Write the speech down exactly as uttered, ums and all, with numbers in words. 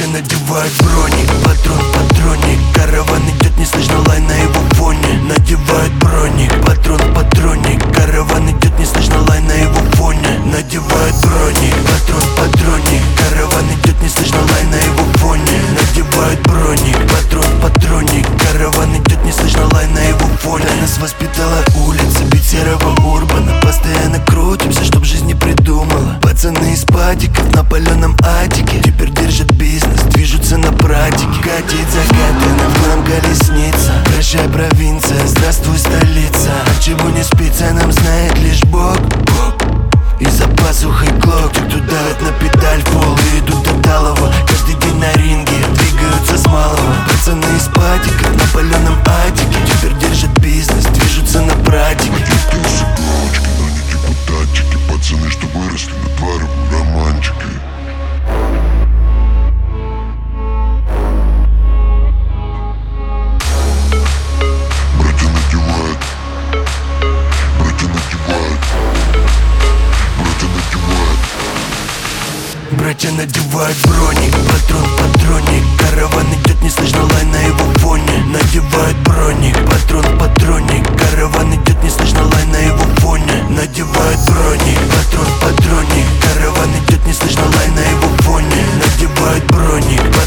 Братья надевают броник, патрон в патроне. Караван идет, не слышно лай на его фоне. Надевают броник, патрон в патроне. Караван идет, не слышно лай на его фоне. Надевают броник, патрон в патроне. Караван идет, не слышно лай на его фоне. Надевают броник, патрон в патроне. Караван идет, не слышно лай на его фоне. Нас воспитала улица, бит серого урбана. Постоянно крутимся, чтоб жизнь не придумала. Пацаны из падиков на паленом атике теперь держат бизнес, движутся на практике. Катит закатана в нам колесница. Прощай, провинция, здравствуй, столица. От чего не спится, нам знает лишь Бог. И за пасухой глок. Те, кто давят на педаль в пол и идут до талого. Каждый день на ринге двигаются с малого. Пацаны из падиков на паленом атике теперь держат бизнес, движутся на практике. Галочки, но не депутатчики. Пацаны, что выросли на двору, романчики. Братья надевают, братья надевают, братья надевают. Братья надевают броник, патрон в патроне. Караван идет, не слышно лай на его фоне. Надевают броник, патрон в патроне. Караван идет, не слышно лай на его фоне. Надевают броник, патрон в патроне. Караван идет, не слышно лай на его фоне. Надевают броник,